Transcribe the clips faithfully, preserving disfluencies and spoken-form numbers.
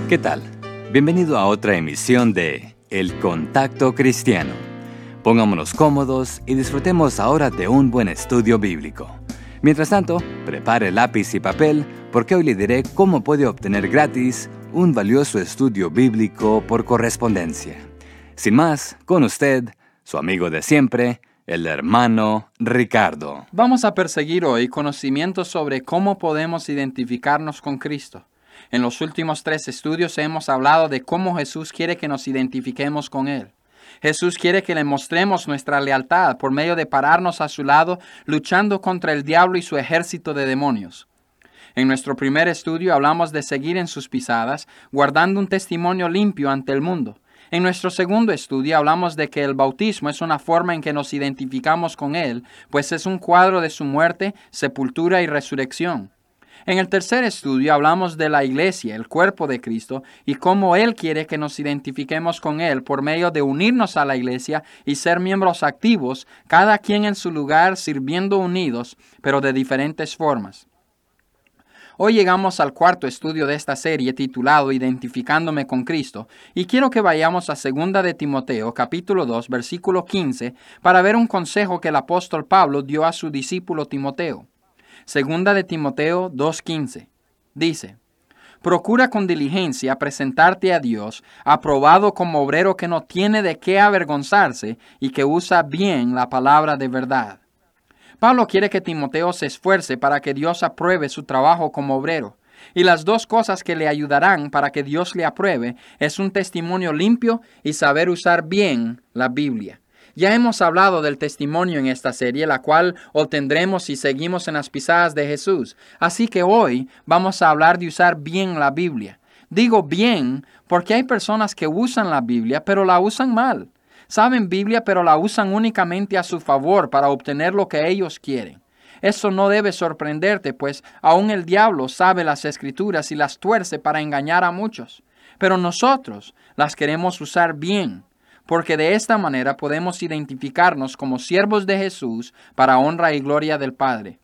¿Qué tal? Bienvenido a otra emisión de El Contacto Cristiano. Pongámonos cómodos y disfrutemos ahora de un buen estudio bíblico. Mientras tanto, prepare lápiz y papel porque hoy le diré cómo puede obtener gratis un valioso estudio bíblico por correspondencia. Sin más, con usted, su amigo de siempre, el hermano Ricardo. Vamos a perseguir hoy conocimientos sobre cómo podemos identificarnos con Cristo. En los últimos tres estudios hemos hablado de cómo Jesús quiere que nos identifiquemos con Él. Jesús quiere que le mostremos nuestra lealtad por medio de pararnos a su lado, luchando contra el diablo y su ejército de demonios. En nuestro primer estudio hablamos de seguir en sus pisadas, guardando un testimonio limpio ante el mundo. En nuestro segundo estudio hablamos de que el bautismo es una forma en que nos identificamos con Él, pues es un cuadro de su muerte, sepultura y resurrección. En el tercer estudio hablamos de la iglesia, el cuerpo de Cristo, y cómo Él quiere que nos identifiquemos con Él por medio de unirnos a la iglesia y ser miembros activos, cada quien en su lugar sirviendo unidos, pero de diferentes formas. Hoy llegamos al cuarto estudio de esta serie titulado Identificándome con Cristo, y quiero que vayamos a segunda de Timoteo, capítulo dos, versículo quince, para ver un consejo que el apóstol Pablo dio a su discípulo Timoteo. Segunda de Timoteo dos quince, dice: Procura con diligencia presentarte a Dios, aprobado como obrero que no tiene de qué avergonzarse y que usa bien la palabra de verdad. Pablo quiere que Timoteo se esfuerce para que Dios apruebe su trabajo como obrero. Y las dos cosas que le ayudarán para que Dios le apruebe es un testimonio limpio y saber usar bien la Biblia. Ya hemos hablado del testimonio en esta serie, la cual obtendremos si seguimos en las pisadas de Jesús. Así que hoy vamos a hablar de usar bien la Biblia. Digo bien porque hay personas que usan la Biblia, pero la usan mal. Saben Biblia, pero la usan únicamente a su favor para obtener lo que ellos quieren. Eso no debe sorprenderte, pues aún el diablo sabe las Escrituras y las tuerce para engañar a muchos. Pero nosotros las queremos usar bien, porque de esta manera podemos identificarnos como siervos de Jesús para honra y gloria del Padre.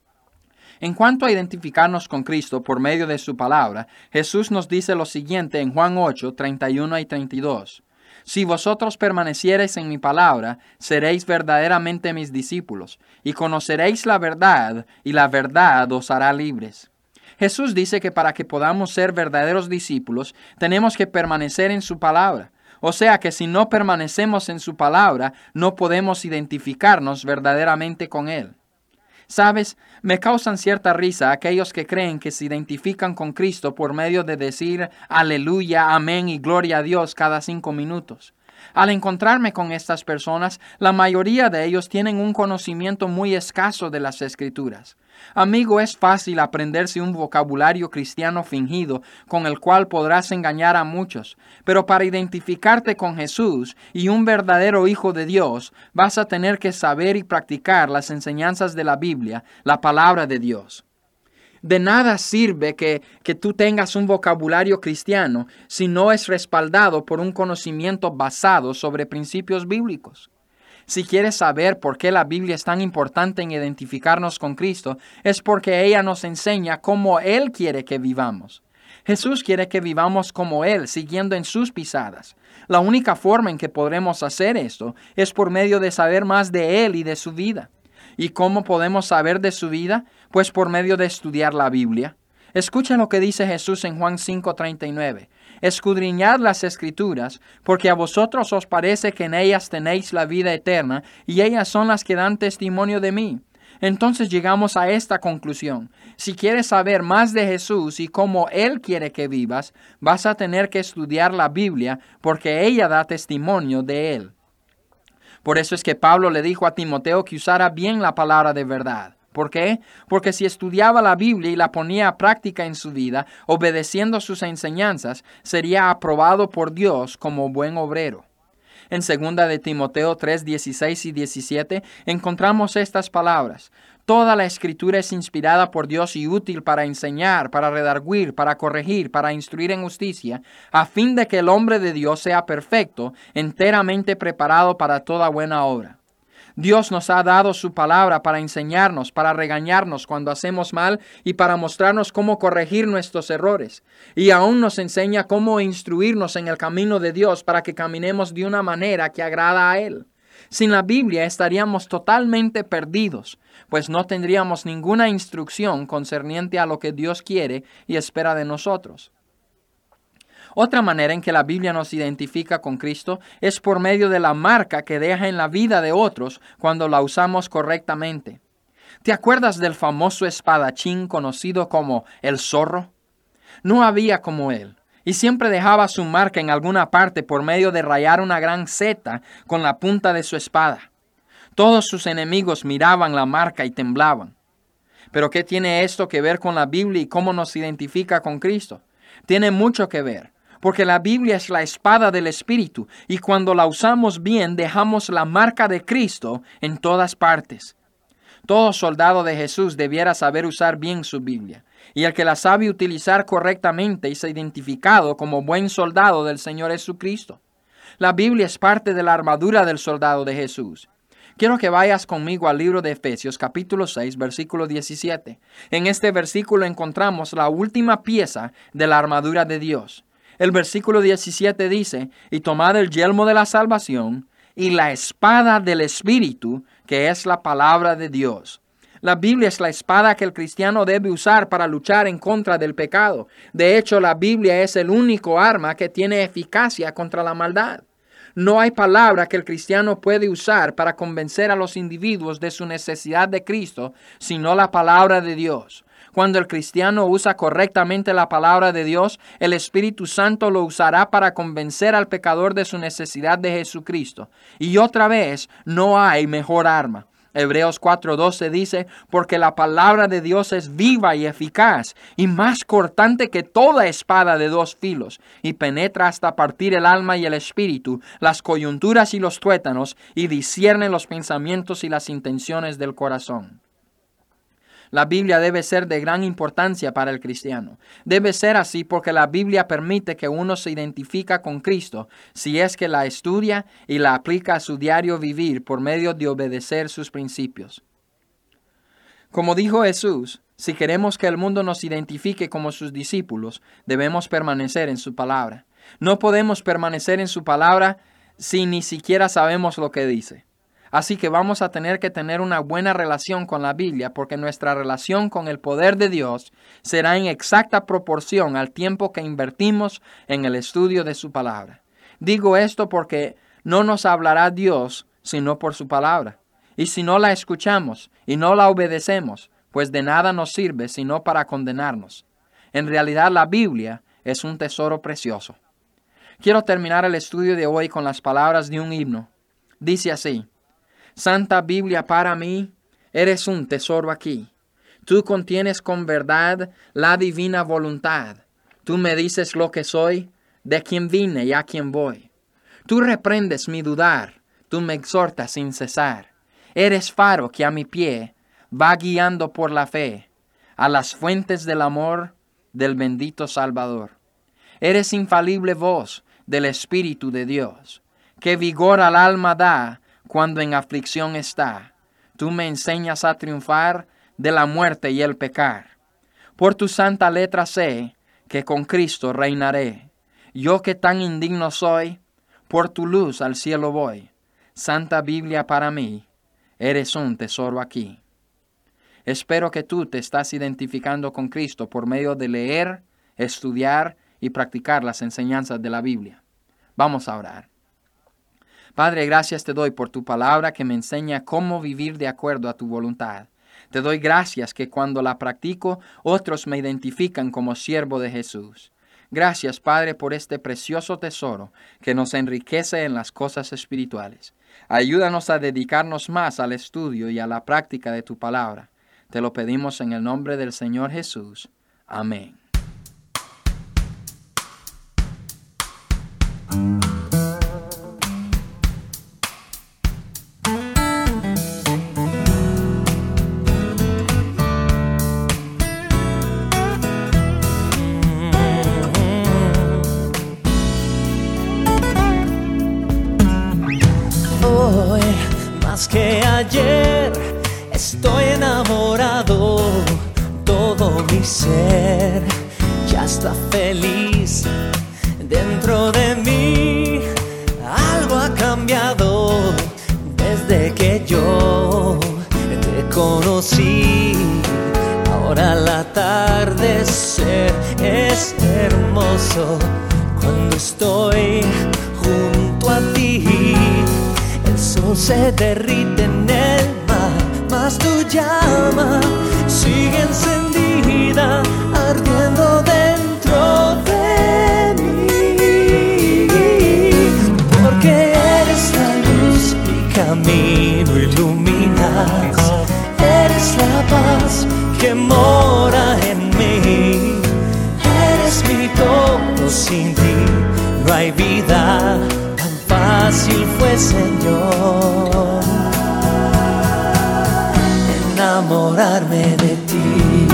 En cuanto a identificarnos con Cristo por medio de su palabra, Jesús nos dice lo siguiente en Juan ocho, treinta y uno y treinta y dos. Si vosotros permaneciereis en mi palabra, seréis verdaderamente mis discípulos, y conoceréis la verdad, y la verdad os hará libres. Jesús dice que para que podamos ser verdaderos discípulos, tenemos que permanecer en su palabra. O sea que si no permanecemos en su palabra, no podemos identificarnos verdaderamente con Él. ¿Sabes? Me causan cierta risa aquellos que creen que se identifican con Cristo por medio de decir aleluya, amén y gloria a Dios cada cinco minutos. Al encontrarme con estas personas, la mayoría de ellos tienen un conocimiento muy escaso de las Escrituras. Amigo, es fácil aprenderse un vocabulario cristiano fingido con el cual podrás engañar a muchos, pero para identificarte con Jesús y un verdadero hijo de Dios, vas a tener que saber y practicar las enseñanzas de la Biblia, la palabra de Dios. De nada sirve que, que tú tengas un vocabulario cristiano si no es respaldado por un conocimiento basado sobre principios bíblicos. Si quieres saber por qué la Biblia es tan importante en identificarnos con Cristo, es porque ella nos enseña cómo Él quiere que vivamos. Jesús quiere que vivamos como Él, siguiendo en sus pisadas. La única forma en que podremos hacer esto es por medio de saber más de Él y de su vida. ¿Y cómo podemos saber de su vida? Pues por medio de estudiar la Biblia. Escuchen lo que dice Jesús en Juan cinco treinta y nueve. Escudriñad las Escrituras, porque a vosotros os parece que en ellas tenéis la vida eterna, y ellas son las que dan testimonio de mí. Entonces llegamos a esta conclusión. Si quieres saber más de Jesús y cómo Él quiere que vivas, vas a tener que estudiar la Biblia, porque ella da testimonio de Él. Por eso es que Pablo le dijo a Timoteo que usara bien la palabra de verdad. ¿Por qué? Porque si estudiaba la Biblia y la ponía a práctica en su vida, obedeciendo sus enseñanzas, sería aprobado por Dios como buen obrero. En segunda de Timoteo tres, dieciséis y diecisiete encontramos estas palabras. Toda la Escritura es inspirada por Dios y útil para enseñar, para redarguir, para corregir, para instruir en justicia, a fin de que el hombre de Dios sea perfecto, enteramente preparado para toda buena obra. Dios nos ha dado su palabra para enseñarnos, para regañarnos cuando hacemos mal y para mostrarnos cómo corregir nuestros errores. Y aún nos enseña cómo instruirnos en el camino de Dios para que caminemos de una manera que agrada a Él. Sin la Biblia estaríamos totalmente perdidos, pues no tendríamos ninguna instrucción concerniente a lo que Dios quiere y espera de nosotros. Otra manera en que la Biblia nos identifica con Cristo es por medio de la marca que deja en la vida de otros cuando la usamos correctamente. ¿Te acuerdas del famoso espadachín conocido como el Zorro? No había como él, y siempre dejaba su marca en alguna parte por medio de rayar una gran seta con la punta de su espada. Todos sus enemigos miraban la marca y temblaban. ¿Pero qué tiene esto que ver con la Biblia y cómo nos identifica con Cristo? Tiene mucho que ver. Porque la Biblia es la espada del Espíritu y cuando la usamos bien dejamos la marca de Cristo en todas partes. Todo soldado de Jesús debiera saber usar bien su Biblia y el que la sabe utilizar correctamente es identificado como buen soldado del Señor Jesucristo. La Biblia es parte de la armadura del soldado de Jesús. Quiero que vayas conmigo al libro de Efesios capítulo seis versículo diecisiete. En este versículo encontramos la última pieza de la armadura de Dios. El versículo diecisiete dice, y tomad el yelmo de la salvación y la espada del Espíritu, que es la palabra de Dios. La Biblia es la espada que el cristiano debe usar para luchar en contra del pecado. De hecho, la Biblia es el único arma que tiene eficacia contra la maldad. No hay palabra que el cristiano puede usar para convencer a los individuos de su necesidad de Cristo, sino la palabra de Dios. Cuando el cristiano usa correctamente la palabra de Dios, el Espíritu Santo lo usará para convencer al pecador de su necesidad de Jesucristo. Y otra vez, no hay mejor arma. Hebreos cuatro doce dice, porque la palabra de Dios es viva y eficaz, y más cortante que toda espada de dos filos, y penetra hasta partir el alma y el espíritu, las coyunturas y los tuétanos, y discierne los pensamientos y las intenciones del corazón. La Biblia debe ser de gran importancia para el cristiano. Debe ser así porque la Biblia permite que uno se identifica con Cristo si es que la estudia y la aplica a su diario vivir por medio de obedecer sus principios. Como dijo Jesús, si queremos que el mundo nos identifique como sus discípulos, debemos permanecer en su palabra. No podemos permanecer en su palabra si ni siquiera sabemos lo que dice. Así que vamos a tener que tener una buena relación con la Biblia porque nuestra relación con el poder de Dios será en exacta proporción al tiempo que invertimos en el estudio de su palabra. Digo esto porque no nos hablará Dios sino por su palabra. Y si no la escuchamos y no la obedecemos, pues de nada nos sirve sino para condenarnos. En realidad la Biblia es un tesoro precioso. Quiero terminar el estudio de hoy con las palabras de un himno. Dice así: Santa Biblia para mí, eres un tesoro aquí. Tú contienes con verdad la divina voluntad. Tú me dices lo que soy, de quién vine y a quién voy. Tú reprendes mi dudar, tú me exhortas sin cesar. Eres faro que a mi pie va guiando por la fe a las fuentes del amor del bendito Salvador. Eres infalible voz del Espíritu de Dios, que vigor al alma da cuando en aflicción está. Tú me enseñas a triunfar de la muerte y el pecar. Por tu santa letra sé que con Cristo reinaré. Yo que tan indigno soy, por tu luz al cielo voy. Santa Biblia para mí, eres un tesoro aquí. Espero que tú te estás identificando con Cristo por medio de leer, estudiar y practicar las enseñanzas de la Biblia. Vamos a orar. Padre, gracias te doy por tu palabra que me enseña cómo vivir de acuerdo a tu voluntad. Te doy gracias que cuando la practico, otros me identifican como siervo de Jesús. Gracias, Padre, por este precioso tesoro que nos enriquece en las cosas espirituales. Ayúdanos a dedicarnos más al estudio y a la práctica de tu palabra. Te lo pedimos en el nombre del Señor Jesús. Amén. Que ser ya está feliz dentro de mí. Algo ha cambiado desde que yo te conocí. Ahora el atardecer es hermoso cuando estoy junto a ti. El sol se derrite en el mar, mas tu llama sigue encendida, ardiendo dentro de mí. Porque eres la luz, mi camino iluminas. Eres la paz que mora en mí. Eres mi todo, sin ti no hay vida. Tan fácil fue, Señor, enamorarme de ti.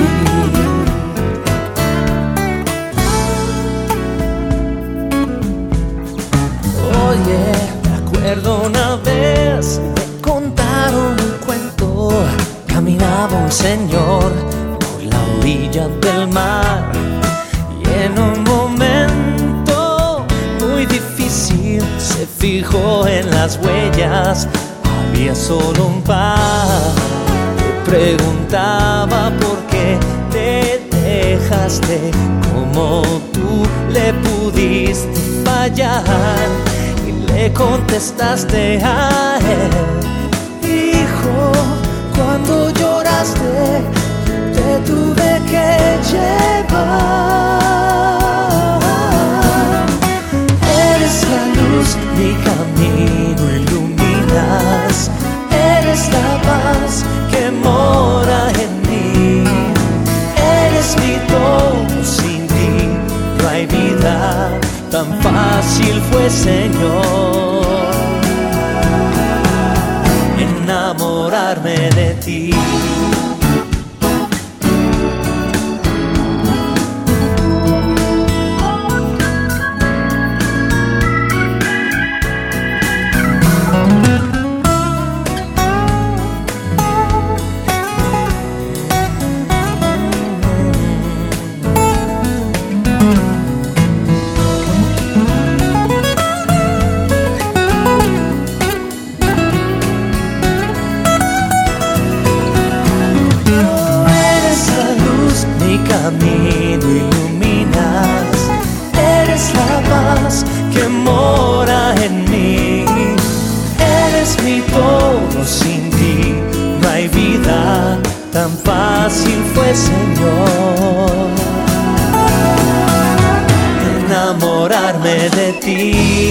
Oye, me acuerdo una vez me contaron un cuento. Caminaba un señor por la orilla del mar y en un momento muy difícil se fijó en las huellas. Había solo un par. Le preguntaba por qué te dejaste, cómo tú le pudiste fallar, y le contestaste a él: hijo, cuando lloraste, te tuve que llevar. Eres la luz, mi camino iluminas. Eres la paz que mora en mí. Eres mi todo, sin ti no hay vida. Tan fácil fue, Señor, enamorarme de ti. Camino iluminas. Eres la paz que mora en mí. Eres mi todo, sin ti no hay vida. Tan fácil fue, Señor, enamorarme de ti.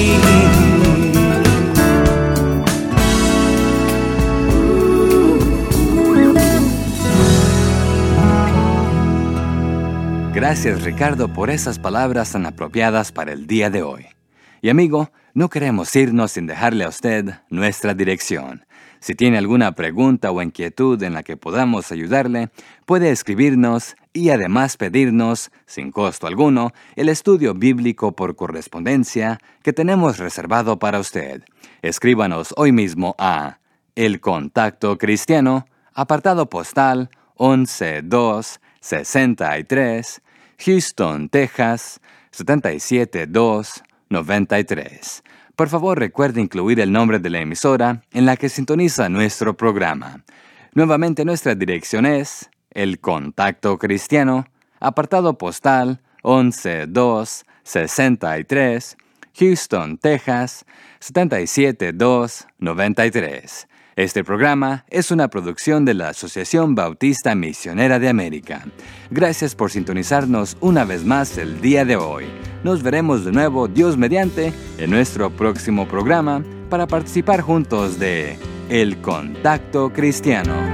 Gracias, Ricardo, por esas palabras tan apropiadas para el día de hoy. Y amigo, no queremos irnos sin dejarle a usted nuestra dirección. Si tiene alguna pregunta o inquietud en la que podamos ayudarle, puede escribirnos y además pedirnos, sin costo alguno, el estudio bíblico por correspondencia que tenemos reservado para usted. Escríbanos hoy mismo a El Contacto Cristiano, apartado postal once dos sesenta y tres, Houston, Texas, siete siete dos nueve tres. Por favor, recuerde incluir el nombre de la emisora en la que sintoniza nuestro programa. Nuevamente, nuestra dirección es El Contacto Cristiano, apartado postal once dos sesenta y tres, Houston, Texas, siete siete dos nueve tres. Este programa es una producción de la Asociación Bautista Misionera de América. Gracias por sintonizarnos una vez más el día de hoy. Nos veremos de nuevo, Dios mediante, en nuestro próximo programa para participar juntos de El Contacto Cristiano.